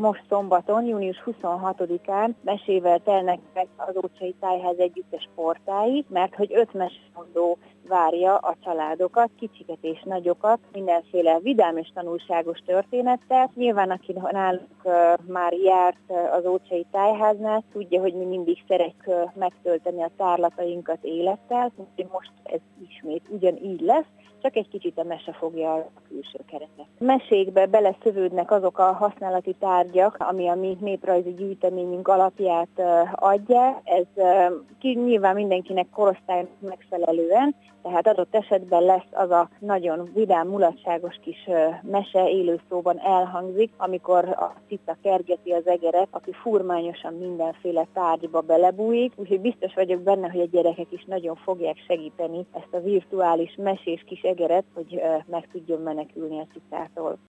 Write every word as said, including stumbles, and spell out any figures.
most szombaton, június huszonhatodikán mesével telnek meg az Ócsai Tájház együttes portái, mert hogy öt mesemondó várja a családokat, kicsiket és nagyokat, mindenféle vidám és tanulságos történettel. Nyilván, aki nálunk uh, már járt uh, az Ócsai Tájháznál, tudja, hogy mi mindig szeretjük uh, megtölteni a tárlatainkat élettel, úgyhogy most ez ismét ugyanígy lesz, csak egy kicsit a mese fogja a külső keretet. Mesékbe beleszövődnek azok a használati tárgyak, ami a mi néprajzi gyűjteményünk alapját uh, adja. Ez uh, ki, nyilván mindenkinek korosztálynak megfelelően, tehát adott esetben lesz az a nagyon vidám, mulatságos kis uh, mese élő szóban elhangzik, amikor a cica kergeti az egeret, aki furmányosan mindenféle tárgyba belebújik, úgyhogy biztos vagyok benne, hogy a gyerekek is nagyon fogják segíteni ezt a virtuális mesés kis egeret, hogy uh, meg tudjon menekülni a cicától.